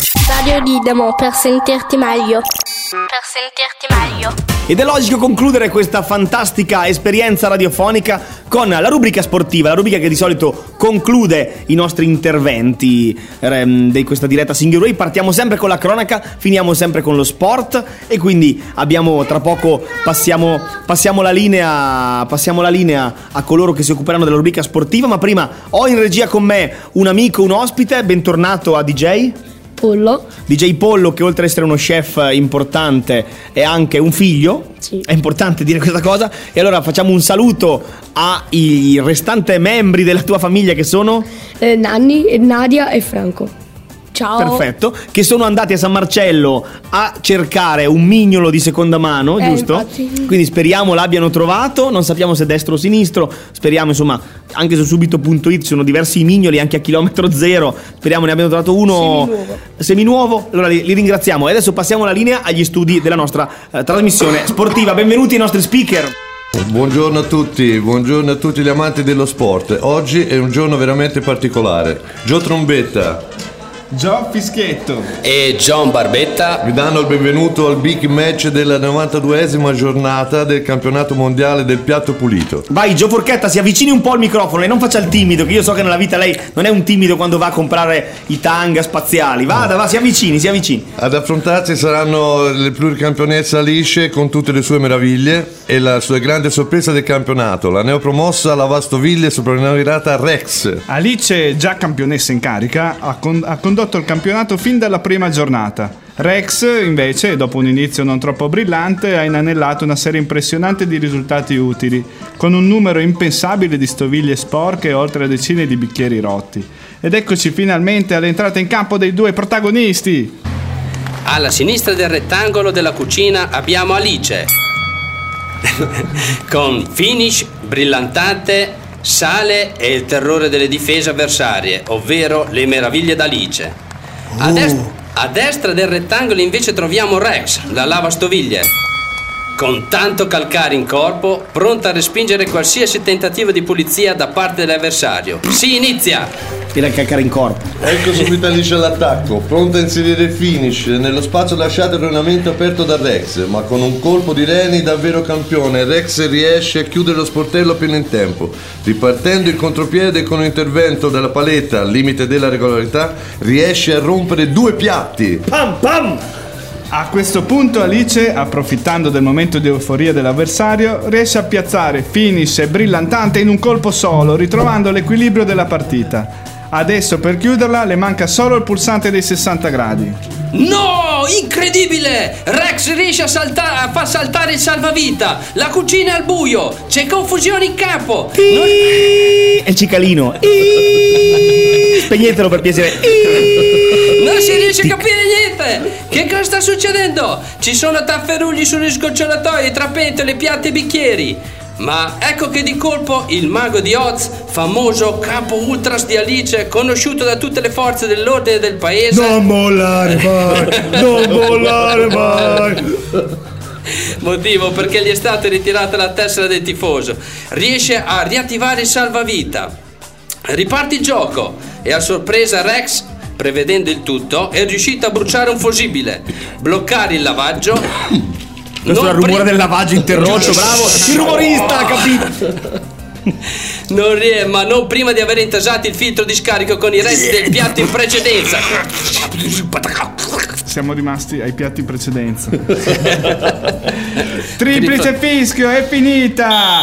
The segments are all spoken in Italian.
Radio Didamo per sentirti meglio. Ed è logico concludere questa fantastica esperienza radiofonica con la rubrica sportiva, la rubrica che di solito conclude i nostri interventi di questa diretta Single Way. Partiamo sempre con la cronaca, finiamo sempre con lo sport e quindi abbiamo tra poco passiamo la linea a coloro che si occuperanno della rubrica sportiva, ma prima ho in regia con me un amico, un ospite. Bentornato a DJ Pollo. DJ Pollo, che oltre ad essere uno chef importante è anche un figlio. Sì. È importante dire questa cosa. E allora facciamo un saluto ai restanti membri della tua famiglia, che sono Nanni, Nadia e Franco. Ciao. Perfetto. Che sono andati a San Marcello a cercare un mignolo di seconda mano, giusto? Infatti. Quindi speriamo l'abbiano trovato. Non sappiamo se destro o sinistro. Speriamo, insomma, anche su subito.it ci sono diversi mignoli anche a chilometro zero. Speriamo ne abbiano trovato uno seminuovo. Allora li ringraziamo. E adesso passiamo la linea agli studi della nostra trasmissione sportiva. Benvenuti ai nostri speaker. Buongiorno a tutti gli amanti dello sport. Oggi è un giorno veramente particolare. Gio Trombetta, Gio Fischietto e John Barbetta vi danno il benvenuto al big match della 92esima giornata del campionato mondiale del piatto pulito. Vai Gio Forchetta, si avvicini un po' al microfono e non faccia il timido, che io so che nella vita lei non è un timido quando va a comprare i tanga spaziali. Va, si avvicini. Ad affrontarsi saranno le pluricampionesse Alice con tutte le sue meraviglie e la sua grande sorpresa del campionato, la neopromossa Lavastoviglie soprannominata Rex. Alice, già campionessa in carica, ha condotto il campionato fin dalla prima giornata. Rex, invece, dopo un inizio non troppo brillante, ha inanellato una serie impressionante di risultati utili, con un numero impensabile di stoviglie sporche e oltre a decine di bicchieri rotti. Ed eccoci finalmente all'entrata in campo dei due protagonisti. Alla sinistra del rettangolo della cucina abbiamo Alice con finish brillantante, sale e il terrore delle difese avversarie, ovvero le meraviglie d'Alice. A destra del rettangolo invece troviamo Rex, la lavastoviglie, con tanto calcare in corpo, pronta a respingere qualsiasi tentativo di pulizia da parte dell'avversario. Si inizia! Il calcare in corpo. Ecco subito Alice all'attacco, pronta a inserire il finish nello spazio lasciato erroneamente aperto da Rex, ma con un colpo di reni davvero campione Rex riesce a chiudere lo sportello appena in tempo. Ripartendo in contropiede con un intervento dalla paletta al limite della regolarità, riesce a rompere due piatti. Pam pam! A questo punto Alice, approfittando del momento di euforia dell'avversario, riesce a piazzare finish brillantante in un colpo solo, ritrovando l'equilibrio della partita. Adesso per chiuderla le manca solo il pulsante dei 60 gradi. No! Incredibile! Rex riesce a far saltare il salvavita. La cucina è al buio. C'è confusione in campo. È il cicalino. Spegnetelo per piacere. Non si riesce a capire niente. Che cosa sta succedendo? Ci sono tafferugli sugli sgocciolatori tra pentole, piatti e bicchieri. Ma ecco che di colpo il mago di Oz, famoso capo ultras di Alice, conosciuto da tutte le forze dell'ordine del paese. Non mollare mai. Motivo perché gli è stata ritirata la tessera del tifoso. Riesce a riattivare il salvavita. Riparte il gioco e a sorpresa Rex, prevedendo il tutto, è riuscito a bruciare un fusibile, bloccare il lavaggio. Questo è il rumore del lavaggio interrotto, bravo, il rumorista, ha capito. Ma non prima di aver intasato il filtro di scarico con i resti del piatto in precedenza. Siamo rimasti ai piatti in precedenza. Triplice fischio, è finita!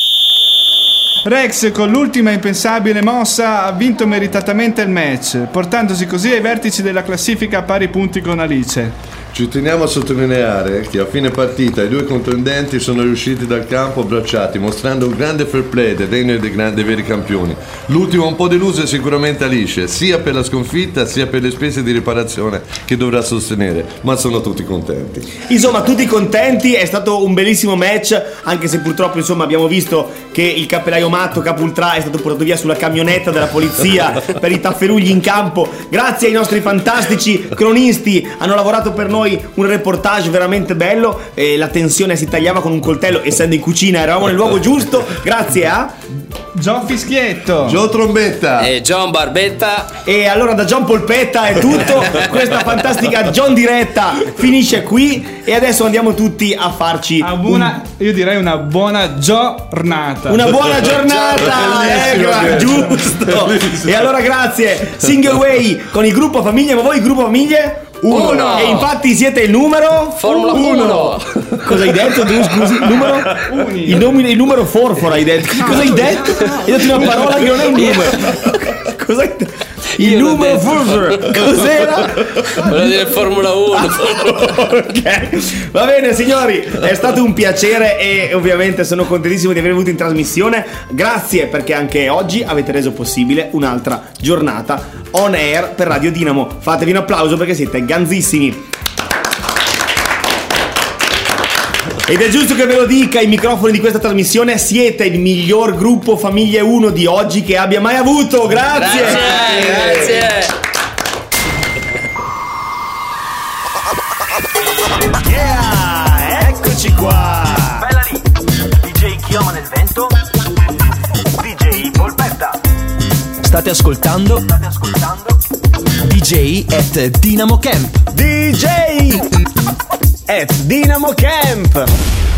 Rex con l'ultima impensabile mossa ha vinto meritatamente il match, portandosi così ai vertici della classifica a pari punti con Alice. Ci teniamo a sottolineare che a fine partita i due contendenti sono riusciti dal campo abbracciati, mostrando un grande fair play del regno dei veri campioni. L'ultimo un po' deluso è sicuramente Alice, sia per la sconfitta sia per le spese di riparazione che dovrà sostenere, ma sono tutti contenti. Insomma, tutti contenti, è stato un bellissimo match, anche se purtroppo abbiamo visto che il cappellaio matto Capultrà è stato portato via sulla camionetta della polizia per i tafferugli in campo. Grazie ai nostri fantastici cronisti, hanno lavorato per noi un reportage veramente bello e la tensione si tagliava con un coltello, essendo in cucina eravamo nel luogo giusto. Grazie a Gio Fischietto, Gio Trombetta e John Barbetta. E allora da John Polpetta è tutto. Questa fantastica John Diretta finisce qui e adesso andiamo tutti a farci io direi una buona giornata. una buona giornata. Giusto. E allora grazie Single Way con il gruppo Famiglie. Ma voi il gruppo Famiglie? Uno. E infatti siete il numero Formula 1. Cosa hai detto tu? Scusi, il numero? Il numero forfora hai detto. Cosa hai detto? Hai detto una parola che non è un numero. Cosa hai detto? Il numero forfora. Cos'era? Volevo dire Formula 1. Ok. Va bene signori, è stato un piacere e ovviamente sono contentissimo di avervi avuto in trasmissione. Grazie perché anche oggi avete reso possibile un'altra giornata on air per Radio Dinamo. Fatevi un applauso perché siete ganzissimi. Ed è giusto che ve lo dica, i microfoni di questa trasmissione, siete il miglior gruppo Famiglie 1 di oggi che abbia mai avuto. Grazie. Grazie. Yeah, eccoci qua. Bella lì, DJ Chioma nel vento, DJ Polpetta. State ascoltando DJ at Dinamo Camp. DJ at Dinamo Camp.